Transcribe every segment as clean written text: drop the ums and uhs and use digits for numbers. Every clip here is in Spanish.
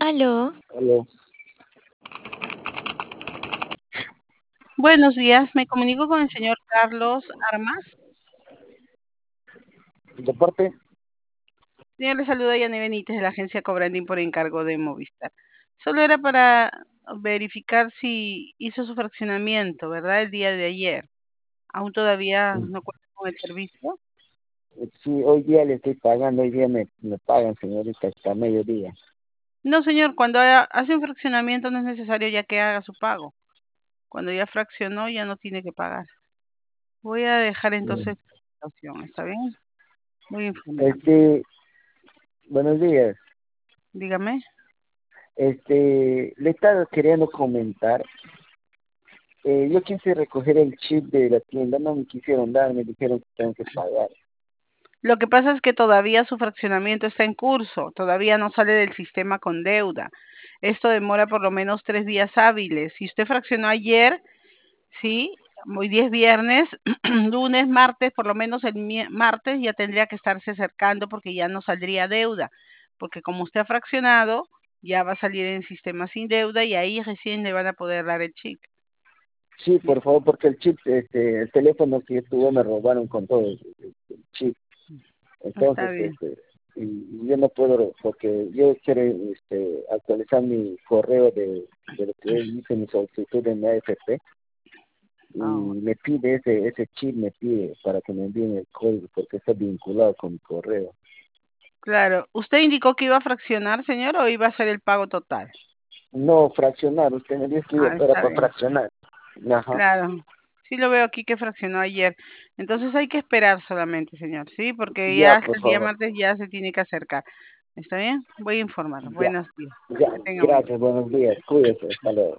Aló, Aló, Buenos días, me comunico con el señor Carlos Armas. de parte, Señor, le saluda Yanni Benítez de la agencia Cobrandín por encargo de Movistar. Solo era para verificar si hizo su fraccionamiento, ¿verdad? El día de ayer. ¿Aún todavía mm, no cuenta con el servicio? sí, hoy día le estoy pagando, hoy día me pagan, señorita, hasta mediodía. No, señor, cuando hace un fraccionamiento no es necesario ya que haga su pago. Cuando ya fraccionó ya no tiene que pagar. Voy a dejar Mm. entonces la situación, ¿está bien? Voy a informarme. Este, buenos días. Dígame. Le estaba queriendo comentar, yo quise recoger el chip de la tienda, no me quisieron dar, me dijeron que tengo que pagar. Lo que pasa es que todavía su fraccionamiento está en curso, todavía no sale del sistema con deuda. Esto demora por lo menos 3 días hábiles. Si usted fraccionó ayer, sí, hoy día es viernes, lunes, martes, por lo menos el martes ya tendría que estarse acercando porque ya no saldría deuda. Porque como usted ha fraccionado, ya va a salir en sistema sin deuda y ahí recién le van a poder dar el chip. Sí, por favor, porque el chip, el teléfono que yo tuve me robaron con todo el chip. Está Entonces, bien. y yo no puedo, porque yo quiero actualizar mi correo de lo que hice mi solicitud en la AFP y Ah, me pide ese chip, me pide para que me envíen el código porque está vinculado con mi correo. claro. ¿Usted indicó que iba a fraccionar, señor, o iba a hacer el pago total? No, fraccionar, usted me dijo que Ah, era está para bien. fraccionar. Ajá. Claro, sí lo veo aquí que fraccionó ayer. Entonces hay que esperar solamente, señor, ¿sí? Porque Ya, ya hasta por el día favor. martes ya se tiene que acercar. ¿Está bien? Voy a informar. Ya, Buenos días. ya. Que tenga buen día. Gracias, buenos días. Cuídese, hasta luego.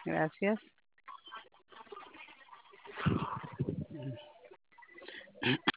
Gracias.